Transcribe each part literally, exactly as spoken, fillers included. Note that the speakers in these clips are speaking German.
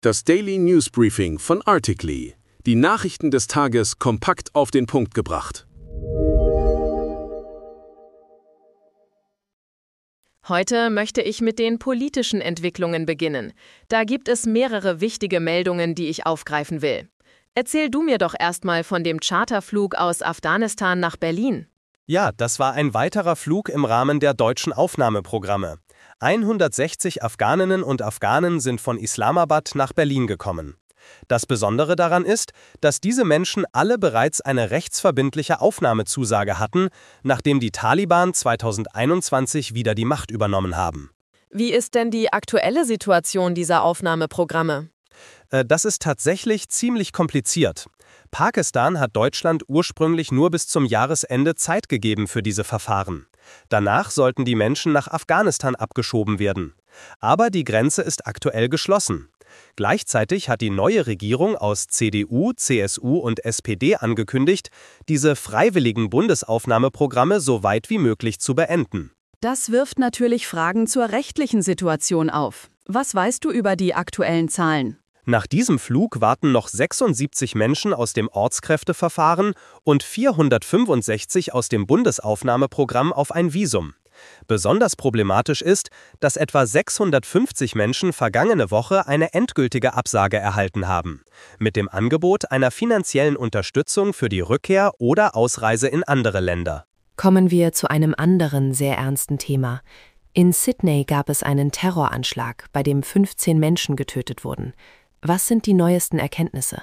Das Daily News Briefing von Articly. Die Nachrichten des Tages kompakt auf den Punkt gebracht. Heute möchte ich mit den politischen Entwicklungen beginnen. Da gibt es mehrere wichtige Meldungen, die ich aufgreifen will. Erzähl du mir doch erstmal von dem Charterflug aus Afghanistan nach Berlin. Ja, das war ein weiterer Flug im Rahmen der deutschen Aufnahmeprogramme. hundertsechzig Afghaninnen und Afghanen sind von Islamabad nach Berlin gekommen. Das Besondere daran ist, dass diese Menschen alle bereits eine rechtsverbindliche Aufnahmezusage hatten, nachdem die Taliban zweitausendeinundzwanzig wieder die Macht übernommen haben. Wie ist denn die aktuelle Situation dieser Aufnahmeprogramme? Äh, Das ist tatsächlich ziemlich kompliziert. Pakistan hat Deutschland ursprünglich nur bis zum Jahresende Zeit gegeben für diese Verfahren. Danach sollten die Menschen nach Afghanistan abgeschoben werden. Aber die Grenze ist aktuell geschlossen. Gleichzeitig hat die neue Regierung aus C D U, C S U und S P D angekündigt, diese freiwilligen Bundesaufnahmeprogramme so weit wie möglich zu beenden. Das wirft natürlich Fragen zur rechtlichen Situation auf. Was weißt du über die aktuellen Zahlen? Nach diesem Flug warten noch sechsundsiebzig Menschen aus dem Ortskräfteverfahren und vierhundertfünfundsechzig aus dem Bundesaufnahmeprogramm auf ein Visum. Besonders problematisch ist, dass etwa sechshundertfünfzig Menschen vergangene Woche eine endgültige Absage erhalten haben, mit dem Angebot einer finanziellen Unterstützung für die Rückkehr oder Ausreise in andere Länder. Kommen wir zu einem anderen sehr ernsten Thema. In Sydney gab es einen Terroranschlag, bei dem fünfzehn Menschen getötet wurden. Was sind die neuesten Erkenntnisse?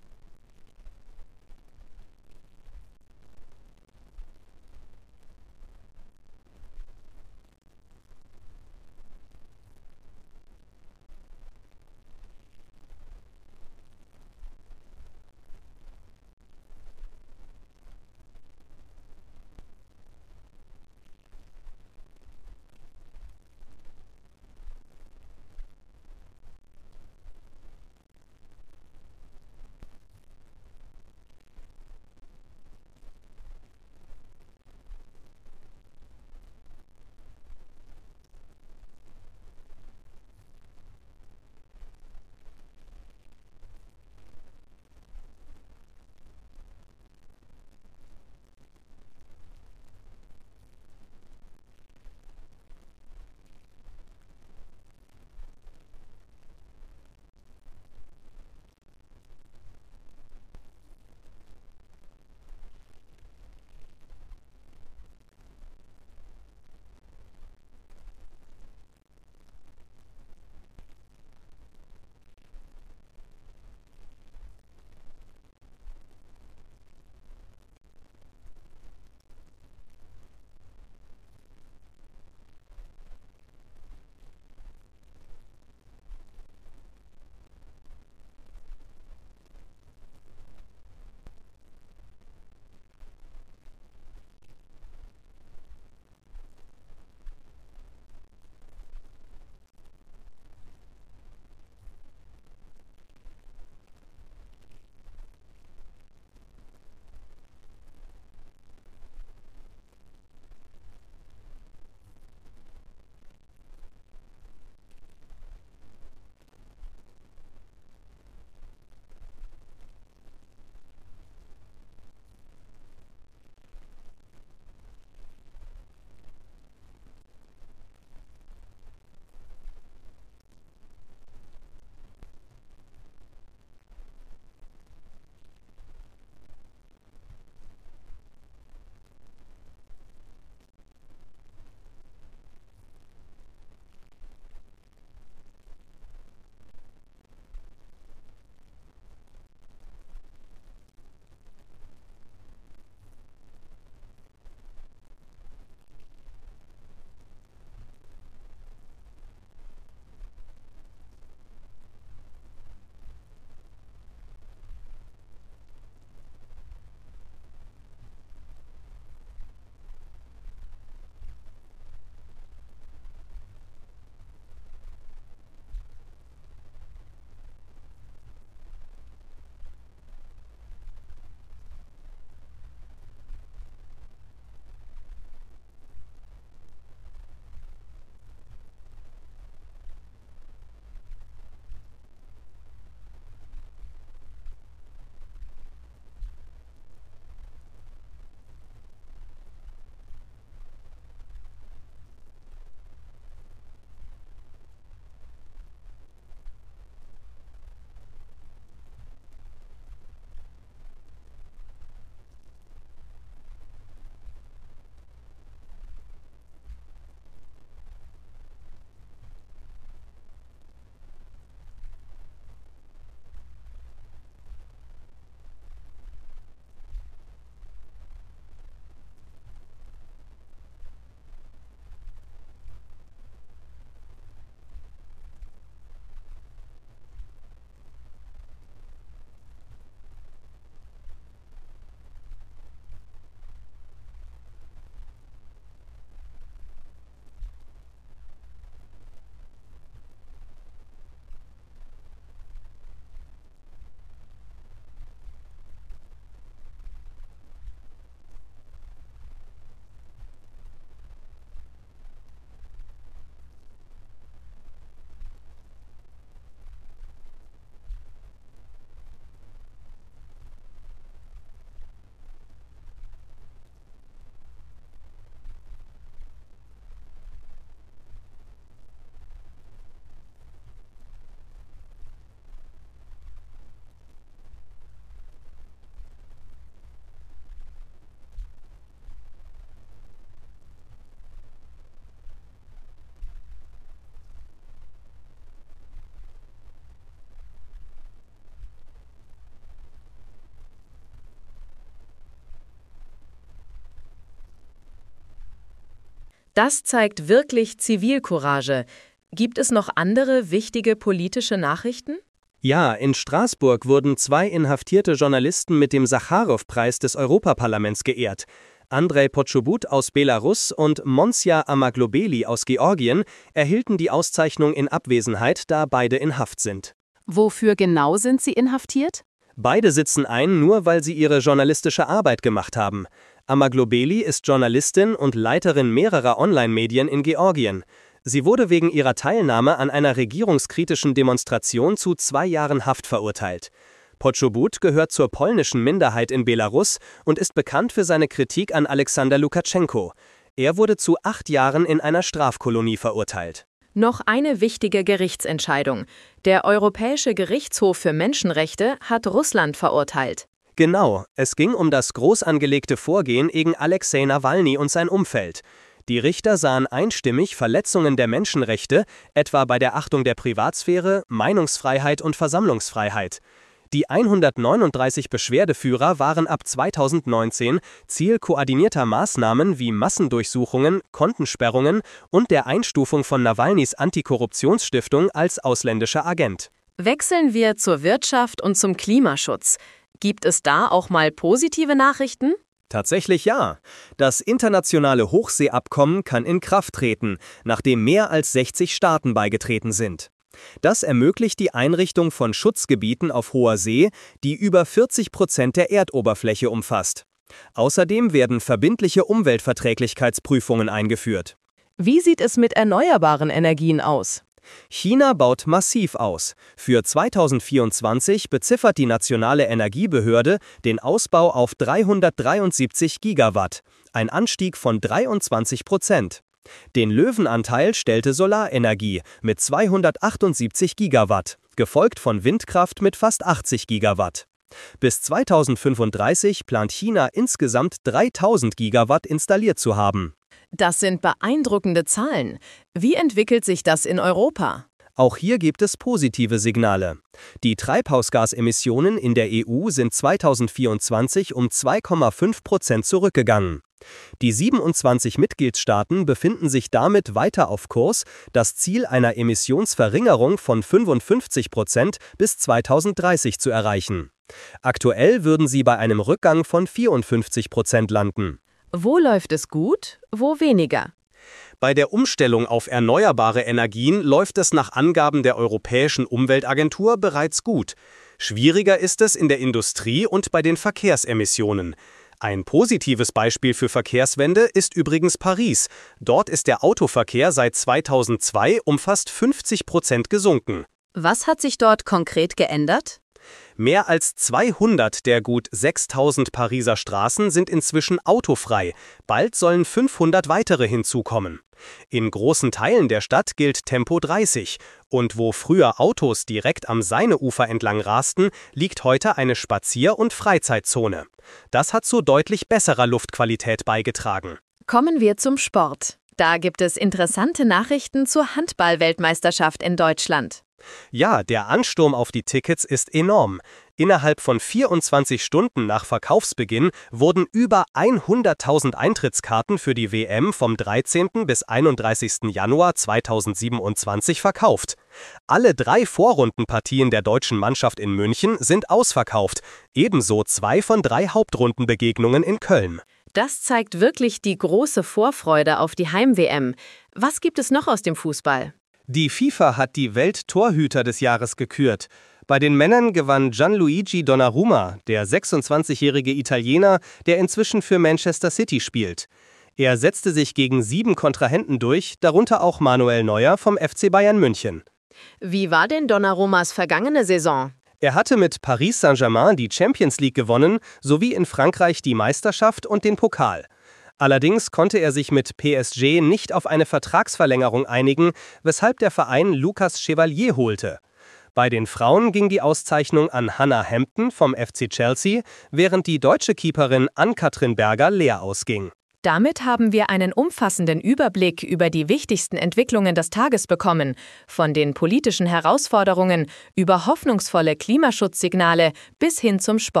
Das zeigt wirklich Zivilcourage. Gibt es noch andere wichtige politische Nachrichten? Ja, in Straßburg wurden zwei inhaftierte Journalisten mit dem Sacharow-Preis des Europaparlaments geehrt. Andrei Poczobut aus Belarus und Monsieur Amaglobeli aus Georgien erhielten die Auszeichnung in Abwesenheit, da beide in Haft sind. Wofür genau sind sie inhaftiert? Beide sitzen ein, nur weil sie ihre journalistische Arbeit gemacht haben. Amaglobeli ist Journalistin und Leiterin mehrerer Online-Medien in Georgien. Sie wurde wegen ihrer Teilnahme an einer regierungskritischen Demonstration zu zwei Jahren Haft verurteilt. Poczobut gehört zur polnischen Minderheit in Belarus und ist bekannt für seine Kritik an Alexander Lukaschenko. Er wurde zu acht Jahren in einer Strafkolonie verurteilt. Noch eine wichtige Gerichtsentscheidung. Der Europäische Gerichtshof für Menschenrechte hat Russland verurteilt. Genau, es ging um das groß angelegte Vorgehen gegen Alexei Nawalny und sein Umfeld. Die Richter sahen einstimmig Verletzungen der Menschenrechte, etwa bei der Achtung der Privatsphäre, Meinungsfreiheit und Versammlungsfreiheit. Die hundertneununddreißig Beschwerdeführer waren ab zweitausendneunzehn Ziel koordinierter Maßnahmen wie Massendurchsuchungen, Kontensperrungen und der Einstufung von Nawalnys Antikorruptionsstiftung als ausländischer Agent. Wechseln wir zur Wirtschaft und zum Klimaschutz. Gibt es da auch mal positive Nachrichten? Tatsächlich ja. Das internationale Hochseeabkommen kann in Kraft treten, nachdem mehr als sechzig Staaten beigetreten sind. Das ermöglicht die Einrichtung von Schutzgebieten auf hoher See, die über vierzig Prozent der Erdoberfläche umfasst. Außerdem werden verbindliche Umweltverträglichkeitsprüfungen eingeführt. Wie sieht es mit erneuerbaren Energien aus? China baut massiv aus. Für zweitausendvierundzwanzig beziffert die Nationale Energiebehörde den Ausbau auf dreihundertdreiundsiebzig Gigawatt, ein Anstieg von dreiundzwanzig Prozent. Den Löwenanteil stellte Solarenergie mit zweihundertachtundsiebzig Gigawatt, gefolgt von Windkraft mit fast achtzig Gigawatt. Bis zweitausendfünfunddreißig plant China insgesamt dreitausend Gigawatt installiert zu haben. Das sind beeindruckende Zahlen. Wie entwickelt sich das in Europa? Auch hier gibt es positive Signale. Die Treibhausgasemissionen in der E U sind zweitausendvierundzwanzig um zwei Komma fünf Prozent zurückgegangen. Die siebenundzwanzig Mitgliedstaaten befinden sich damit weiter auf Kurs, das Ziel einer Emissionsverringerung von fünfundfünfzig Prozent bis zweitausenddreißig zu erreichen. Aktuell würden sie bei einem Rückgang von vierundfünfzig Prozent landen. Wo läuft es gut, wo weniger? Bei der Umstellung auf erneuerbare Energien läuft es nach Angaben der Europäischen Umweltagentur bereits gut. Schwieriger ist es in der Industrie und bei den Verkehrsemissionen. Ein positives Beispiel für Verkehrswende ist übrigens Paris. Dort ist der Autoverkehr seit zweitausendzwei um fast fünfzig Prozent gesunken. Was hat sich dort konkret geändert? Mehr als zweihundert der gut sechstausend Pariser Straßen sind inzwischen autofrei. Bald sollen fünfhundert weitere hinzukommen. In großen Teilen der Stadt gilt Tempo dreißig. Und wo früher Autos direkt am Seineufer entlang rasten, liegt heute eine Spazier- und Freizeitzone. Das hat zu deutlich besserer Luftqualität beigetragen. Kommen wir zum Sport. Da gibt es interessante Nachrichten zur Handball-Weltmeisterschaft in Deutschland. Ja, der Ansturm auf die Tickets ist enorm. Innerhalb von vierundzwanzig Stunden nach Verkaufsbeginn wurden über hunderttausend Eintrittskarten für die W M vom dreizehnten bis einunddreißigsten Januar zweitausendsiebenundzwanzig verkauft. Alle drei Vorrundenpartien der deutschen Mannschaft in München sind ausverkauft, ebenso zwei von drei Hauptrundenbegegnungen in Köln. Das zeigt wirklich die große Vorfreude auf die Heim-W M. Was gibt es noch aus dem Fußball? Die FIFA hat die Welttorhüter des Jahres gekürt. Bei den Männern gewann Gianluigi Donnarumma, der sechsundzwanzigjährige Italiener, der inzwischen für Manchester City spielt. Er setzte sich gegen sieben Kontrahenten durch, darunter auch Manuel Neuer vom F C Bayern München. Wie war denn Donnarummas vergangene Saison? Er hatte mit Paris Saint-Germain die Champions League gewonnen, sowie in Frankreich die Meisterschaft und den Pokal. Allerdings konnte er sich mit P S G nicht auf eine Vertragsverlängerung einigen, weshalb der Verein Lucas Chevalier holte. Bei den Frauen ging die Auszeichnung an Hannah Hampton vom F C Chelsea, während die deutsche Keeperin Ann-Kathrin Berger leer ausging. Damit haben wir einen umfassenden Überblick über die wichtigsten Entwicklungen des Tages bekommen, von den politischen Herausforderungen über hoffnungsvolle Klimaschutzsignale bis hin zum Sport.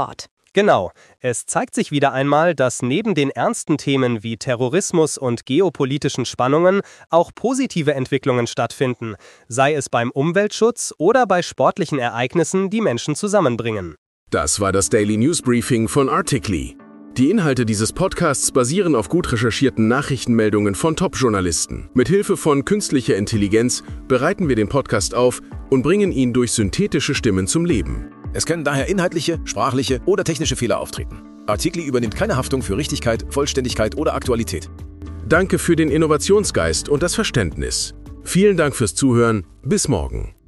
Genau, es zeigt sich wieder einmal, dass neben den ernsten Themen wie Terrorismus und geopolitischen Spannungen auch positive Entwicklungen stattfinden, sei es beim Umweltschutz oder bei sportlichen Ereignissen, die Menschen zusammenbringen. Das war das Daily News Briefing von Articly. Die Inhalte dieses Podcasts basieren auf gut recherchierten Nachrichtenmeldungen von Top-Journalisten. Mit Hilfe von künstlicher Intelligenz bereiten wir den Podcast auf und bringen ihn durch synthetische Stimmen zum Leben. Es können daher inhaltliche, sprachliche oder technische Fehler auftreten. Articly übernimmt keine Haftung für Richtigkeit, Vollständigkeit oder Aktualität. Danke für den Innovationsgeist und das Verständnis. Vielen Dank fürs Zuhören. Bis morgen.